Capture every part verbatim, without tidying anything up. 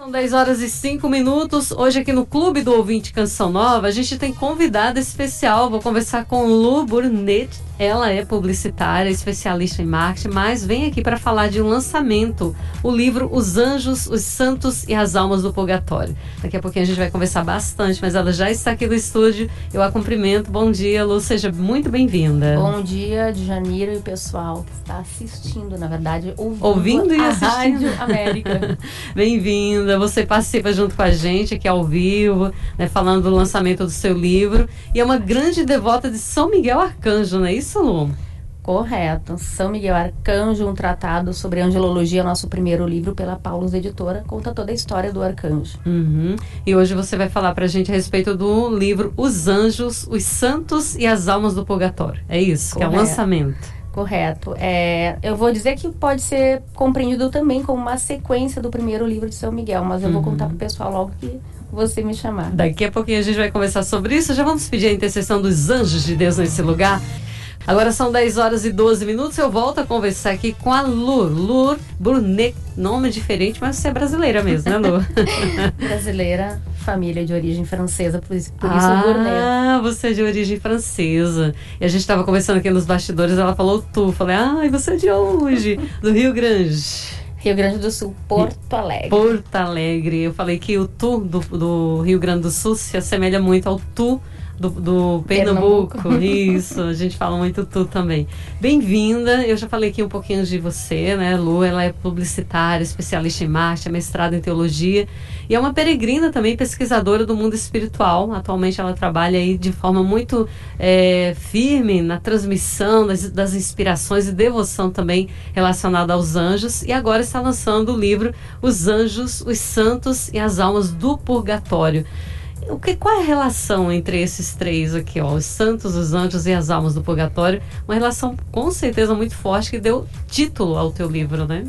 São dez horas e cinco minutos. Hoje aqui no Clube do Ouvinte Canção Nova, a gente tem convidada especial. Vou conversar com Lu Burnett. Ela é publicitária, especialista em marketing, mas vem aqui para falar de um lançamento, o livro Os Anjos, os Santos e as Almas do Purgatório. Daqui a pouquinho a gente vai conversar bastante, mas ela já está aqui no estúdio. Eu a cumprimento. Bom dia, Lu. Seja muito bem-vinda. Bom dia, Djanira e o pessoal que está assistindo, na verdade, ouvindo, ouvindo e a assistindo. Rádio América. Bem-vinda. Você participa junto com a gente aqui ao vivo, né, falando do lançamento do seu livro. E é uma grande devota de São Miguel Arcanjo, não é isso, Lu? Correto. São Miguel Arcanjo, um tratado sobre angelologia, nosso primeiro livro pela Paulus Editora, conta toda a história do arcanjo. Uhum. E hoje você vai falar pra gente a respeito do livro Os Anjos, os Santos e as Almas do Purgatório. É isso? Correto. Que é o lançamento. Correto. É, eu vou dizer que pode ser compreendido também como uma sequência do primeiro livro de São Miguel, mas eu uhum. vou contar pro pessoal logo que você me chamar. Daqui a pouquinho a gente vai conversar sobre isso. Já vamos pedir a intercessão dos anjos de Deus nesse lugar. Agora são dez horas e doze minutos. Eu volto a conversar aqui com a Lu. Lu Burnett. Nome diferente, mas você é brasileira mesmo, né, Lu? Brasileira, família de origem francesa, por isso, por ah, isso o Burnett. Ah, você é de origem francesa. E a gente estava conversando aqui nos bastidores, ela falou tu. Falei, ai, ah, você é de onde? Do Rio Grande. Rio Grande do Sul, Porto Alegre. Porto Alegre. Eu falei que o tu do, do Rio Grande do Sul se assemelha muito ao tu do, do Pernambuco. Pernambuco. Isso, a gente fala muito tu também. Bem-vinda. Eu já falei aqui um pouquinho de você, né, Lu? Ela é publicitária, especialista em marketing, mestrada em teologia e é uma peregrina também, pesquisadora do mundo espiritual. Atualmente ela trabalha aí de forma muito é, firme na transmissão das, das inspirações e devoção também relacionada aos anjos, e agora está lançando o livro Os Anjos, os Santos e as Almas do Purgatório. O que, qual é a relação entre esses três aqui, ó, os santos, os anjos e as almas do purgatório? Uma relação com certeza muito forte que deu título ao teu livro, né?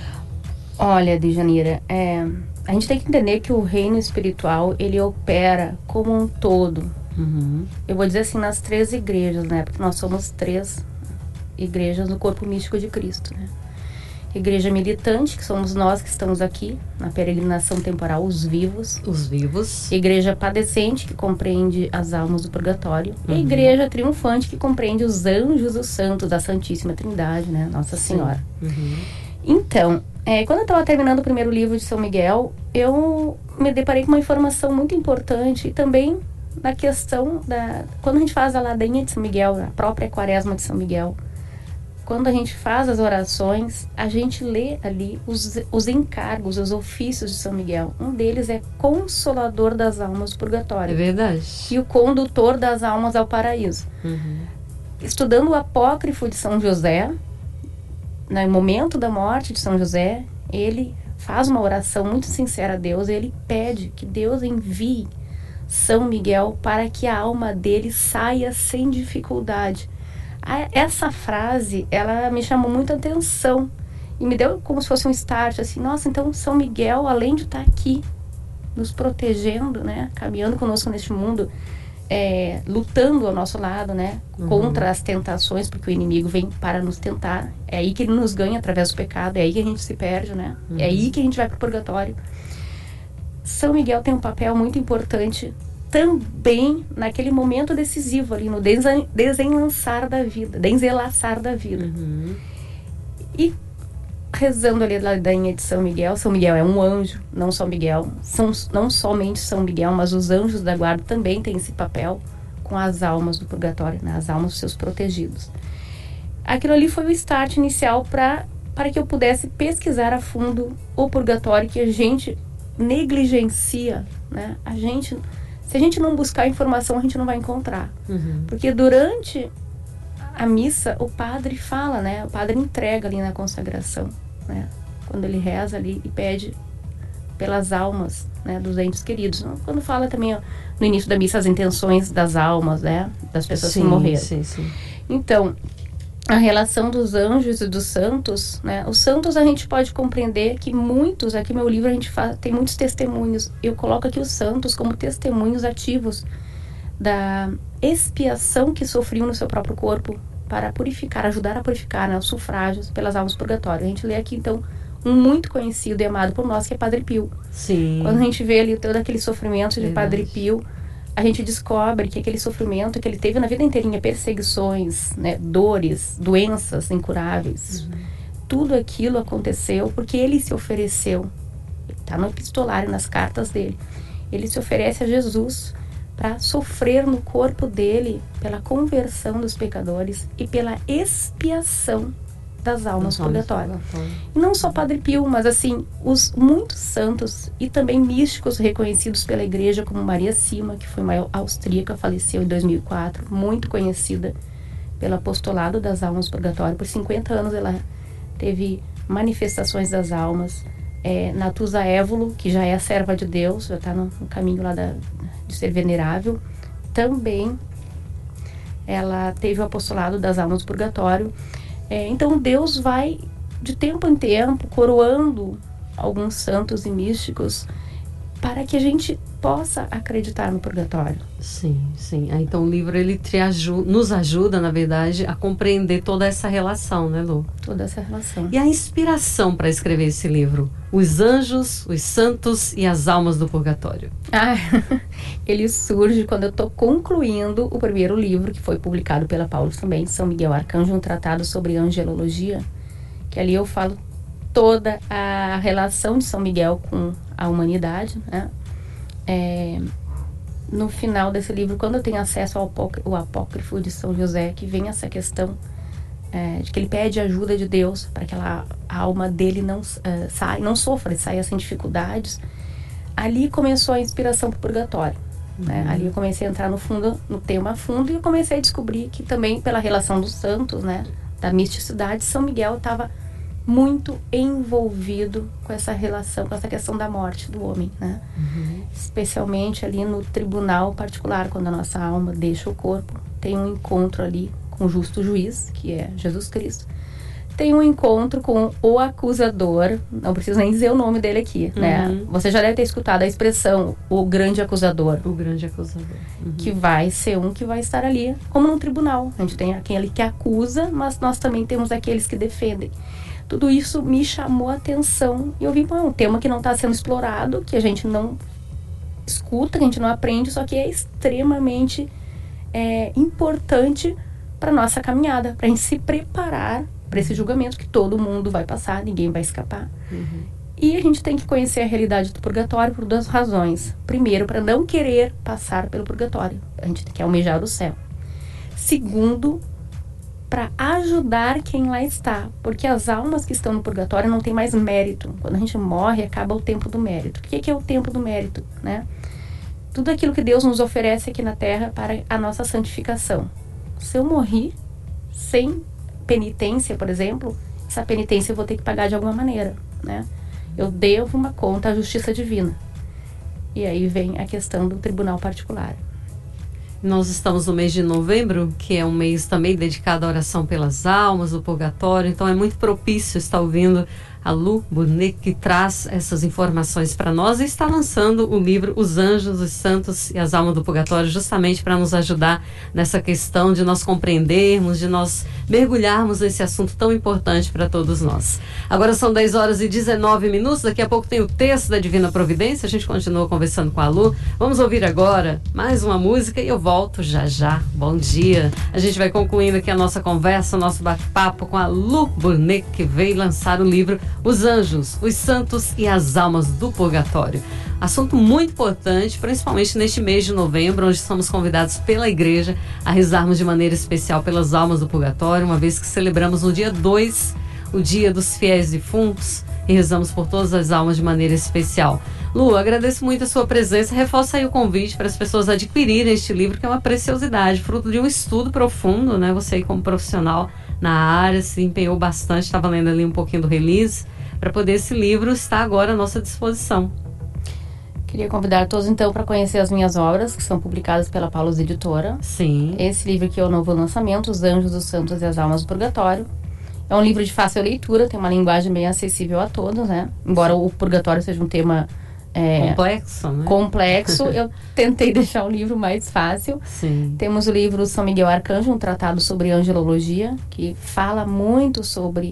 Olha, Djanira, é, a gente tem que entender que o reino espiritual, ele opera como um todo. Uhum. Eu vou dizer assim, nas três igrejas, né? Porque nós somos três igrejas no corpo místico de Cristo, né? Igreja militante, que somos nós que estamos aqui na peregrinação temporal, os vivos. Os vivos. Igreja padecente, que compreende as almas do purgatório. Uhum. E igreja triunfante, que compreende os anjos, os santos da Santíssima Trindade, né? Nossa Senhora. Uhum. Então, é, quando eu estava terminando o primeiro livro de São Miguel, eu me deparei com uma informação muito importante e também na questão da... Quando a gente faz a ladainha de São Miguel, a própria quaresma de São Miguel, quando a gente faz as orações, a gente lê ali os, os encargos, os ofícios de São Miguel. Um deles é Consolador das Almas do Purgatório. É verdade. E o Condutor das Almas ao Paraíso. Uhum. Estudando o apócrifo de São José, no momento da morte de São José, ele faz uma oração muito sincera a Deus. E ele pede que Deus envie São Miguel para que a alma dele saia sem dificuldade. Essa frase, ela me chamou muita atenção e me deu como se fosse um start, assim, nossa, então São Miguel, além de estar aqui nos protegendo, né, caminhando conosco neste mundo, é, lutando ao nosso lado, né, uhum. contra as tentações, porque o inimigo vem para nos tentar, é aí que ele nos ganha através do pecado, é aí que a gente se perde, né, uhum. é aí que a gente vai para o purgatório. São Miguel tem um papel muito importante também naquele momento decisivo ali, no desenlaçar da vida, desenlaçar da vida. Uhum. E rezando ali a ladainha de São Miguel, São Miguel é um anjo, não São Miguel, são, não somente São Miguel, mas os anjos da guarda também têm esse papel com as almas do purgatório, né? As almas dos seus protegidos. Aquilo ali foi o start inicial para para que eu pudesse pesquisar a fundo o purgatório, que a gente negligencia, né? A gente... Se a gente não buscar informação, a gente não vai encontrar. Uhum. Porque durante a missa, o padre fala, né? O padre entrega ali na consagração, né? Quando ele reza ali e pede pelas almas, né, dos entes queridos. Quando fala também, ó, no início da missa, as intenções das almas, né? Das pessoas sim, que morreram. Sim, sim. Então, a relação dos anjos e dos santos, né? Os santos a gente pode compreender que muitos, aqui no meu livro a gente faz, tem muitos testemunhos. Eu coloco aqui os santos como testemunhos ativos da expiação que sofriam no seu próprio corpo para purificar, ajudar a purificar, né, os sufrágios pelas almas do purgatório. A gente lê aqui então um muito conhecido e amado por nós, que é Padre Pio. Sim. Quando a gente vê ali todo aquele sofrimento de Verdade. Padre Pio, a gente descobre que aquele sofrimento que ele teve na vida inteirinha, perseguições, né, dores, doenças incuráveis, uhum. tudo aquilo aconteceu porque ele se ofereceu, está no epistolário, nas cartas dele, ele se oferece a Jesus para sofrer no corpo dele pela conversão dos pecadores e pela expiação das almas do purgatório. E não só Padre Pio, mas assim, os muitos santos e também místicos reconhecidos pela igreja, como Maria Sima, que foi uma austríaca, faleceu em dois mil e quatro, muito conhecida pelo apostolado das almas do purgatório. Por cinquenta anos ela teve manifestações das almas. É, Natuza Évolo, que já é a serva de Deus, já está no, no caminho lá da, de ser venerável, também ela teve o apostolado das almas do purgatório. É, então Deus vai de tempo em tempo coroando alguns santos e místicos para que a gente possa acreditar no purgatório. Sim, sim. Então o livro ele te ajuda, nos ajuda, na verdade, a compreender toda essa relação, né, Lu? Toda essa relação. E a inspiração para escrever esse livro? Os anjos, os santos e as almas do purgatório. Ah, ele surge quando eu estou concluindo o primeiro livro, que foi publicado pela Paulus também, São Miguel Arcanjo, um tratado sobre angelologia, que ali eu falo toda a relação de São Miguel com a humanidade, né? É, no final desse livro, quando eu tenho acesso ao apócrifo, apócrifo de São José, que vem essa questão é, de que ele pede ajuda de Deus para que ela, a alma dele não, uh, saia, não sofra e saia sem dificuldades. Ali começou a inspiração para o purgatório. Uhum. Né? Ali eu comecei a entrar no fundo, no tema fundo, e eu comecei a descobrir que também pela relação dos santos, né, da misticidade, São Miguel estava muito envolvido com essa relação, com essa questão da morte do homem, né? Uhum. Especialmente ali no tribunal particular, quando a nossa alma deixa o corpo, tem um encontro ali com o justo juiz, que é Jesus Cristo. Tem um encontro com o acusador, não preciso nem dizer o nome dele aqui, uhum. né? Você já deve ter escutado a expressão, o grande acusador. O grande acusador. Uhum. Que vai ser um que vai estar ali, como num tribunal. A gente tem aquele que acusa, mas nós também temos aqueles que defendem. Tudo isso me chamou a atenção e eu vi, bom, um tema que não está sendo explorado, que a gente não escuta, que a gente não aprende, só que é extremamente é, importante para nossa caminhada, para a gente se preparar para esse julgamento que todo mundo vai passar, ninguém vai escapar. Uhum. E a gente tem que conhecer a realidade do purgatório por duas razões. Primeiro, para não querer passar pelo purgatório, a gente tem que almejar o céu. Segundo, para ajudar quem lá está, porque as almas que estão no purgatório não têm mais mérito. Quando a gente morre, acaba o tempo do mérito. O que é o tempo do mérito, né? Tudo aquilo que Deus nos oferece aqui na Terra para a nossa santificação. Se eu morri sem penitência, por exemplo, essa penitência eu vou ter que pagar de alguma maneira, né? Eu devo uma conta à justiça divina. E aí vem a questão do tribunal particular. Nós estamos no mês de novembro, que é um mês também dedicado à oração pelas almas, do purgatório, então é muito propício estar ouvindo a Lu Burnet, que traz essas informações para nós e está lançando o livro Os Anjos, os Santos e as Almas do Purgatório, justamente para nos ajudar nessa questão de nós compreendermos, de nós mergulharmos nesse assunto tão importante para todos nós. Agora são dez horas e dezenove minutos, daqui a pouco tem o texto da Divina Providência, a gente continua conversando com a Lu. Vamos ouvir agora mais uma música e eu volto já já. Bom dia! A gente vai concluindo aqui a nossa conversa, o nosso bate-papo com a Lu Burnet, que veio lançar o livro Os Anjos, os Santos e as Almas do Purgatório. Assunto muito importante, principalmente neste mês de novembro, onde somos convidados pela Igreja a rezarmos de maneira especial pelas almas do Purgatório, uma vez que celebramos no dia dois, o Dia dos Fiéis Defuntos, e rezamos por todas as almas de maneira especial. Lu, agradeço muito a sua presença, reforça aí o convite para as pessoas adquirirem este livro, que é uma preciosidade, fruto de um estudo profundo, né? Você aí como profissional na área se empenhou bastante, estava lendo ali um pouquinho do release, para poder esse livro estar agora à nossa disposição. Queria convidar todos então para conhecer as minhas obras, que são publicadas pela Paulus Editora. Sim. Esse livro aqui é o novo lançamento, Os Anjos, os Santos e as Almas do Purgatório. É um livro de fácil leitura, tem uma linguagem bem acessível a todos, né? Embora o purgatório seja um tema é, complexo, né? complexo, eu tentei deixar o livro mais fácil. Sim. Temos o livro São Miguel Arcanjo, um tratado sobre angelologia, que fala muito sobre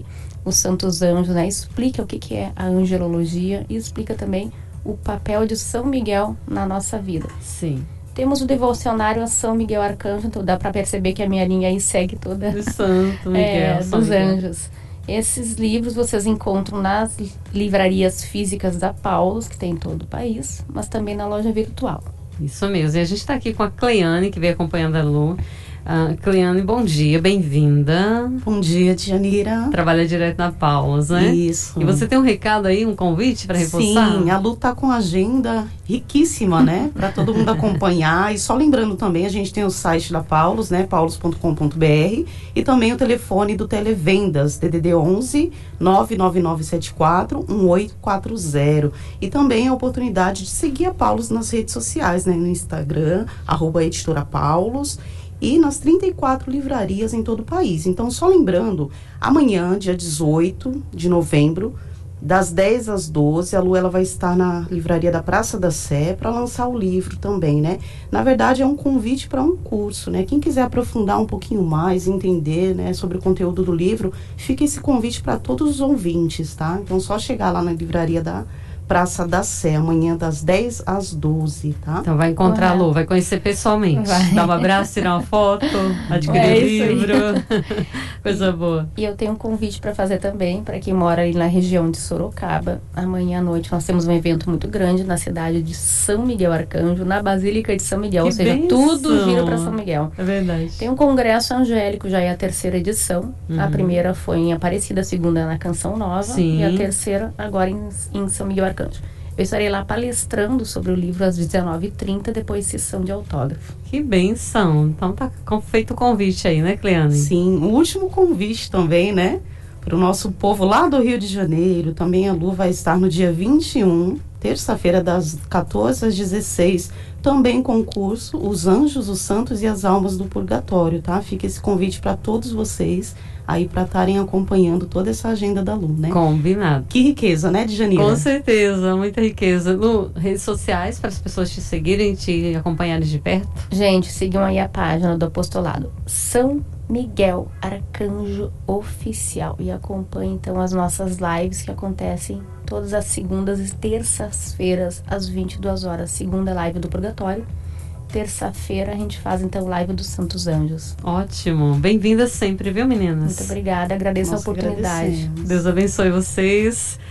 os Santos Anjos, né? Explica o que, que é a angelologia e explica também o papel de São Miguel na nossa vida. Sim. Temos o devocionário a São Miguel Arcanjo, então dá para perceber que a minha linha aí segue toda Do Santo Miguel, é, São dos Miguel. anjos. Esses livros vocês encontram nas livrarias físicas da Paulus, que tem em todo o país, mas também na loja virtual. Isso mesmo. E a gente está aqui com a Cleane, que veio acompanhando a Lu. Uh, Cleane, bom dia, bem-vinda. Bom dia, Djanira. Trabalha direto na Paulus, né? Isso. E você tem um recado aí, um convite para reforçar? Sim, a Lu tá com agenda riquíssima, né? Para todo mundo acompanhar. E só lembrando também, a gente tem o site da Paulus, né? paulus ponto com ponto b r, e também o telefone do Televendas, D D D onze, nove nove nove sete quatro, um oito quatro zero. E também a oportunidade de seguir a Paulus nas redes sociais, né? No Instagram, arroba editora Paulus, e nas trinta e quatro livrarias em todo o país. Então, só lembrando, amanhã, dia dezoito de novembro, das dez às doze, a Lu ela vai estar na livraria da Praça da Sé para lançar o livro também, né? Na verdade, é um convite para um curso, né? Quem quiser aprofundar um pouquinho mais, entender, né, sobre o conteúdo do livro, fica esse convite para todos os ouvintes, tá? Então, só chegar lá na livraria da Praça da Sé, amanhã das dez às doze, tá? Então vai encontrar a Lu, vai conhecer pessoalmente. Vai. Dar um abraço, tirar uma foto, adquirir É o isso livro. Coisa boa. E eu tenho um convite para fazer também para quem mora ali na região de Sorocaba. Amanhã à noite nós temos um evento muito grande na cidade de São Miguel Arcanjo, na Basílica de São Miguel, Que ou seja, bênção. tudo gira para São Miguel. É verdade. Tem um congresso angélico, já é a terceira edição. Uhum. A primeira foi em Aparecida, a segunda na Canção Nova. Sim. E a terceira agora em, em São Miguel Arcanjo. Eu estarei lá palestrando sobre o livro às dezenove e trinta, depois sessão de autógrafo. Que benção. Então tá com- feito o convite aí, né, Cleane? Sim, o último convite também, né? Para o nosso povo lá do Rio de Janeiro. Também a Lu vai estar no dia vinte e um, terça-feira, das quatorze às dezesseis, também com o curso Os Anjos, os Santos e as Almas do Purgatório, tá? Fica esse convite para todos vocês aí para estarem acompanhando toda essa agenda da Lu, né? Combinado. Que riqueza, né, Djanira? Com certeza, muita riqueza. Lu, redes sociais para as pessoas te seguirem, te acompanharem de perto? Gente, sigam aí a página do apostolado São Miguel Arcanjo Oficial e acompanhem então as nossas lives que acontecem todas as segundas e terças-feiras às vinte e duas horas. Segunda live do Purgatório, terça-feira a gente faz então live dos Santos Anjos. Ótimo. Bem-vinda sempre, viu, meninas? Muito obrigada, agradeço Nós a oportunidade. agradecemos. Deus abençoe vocês.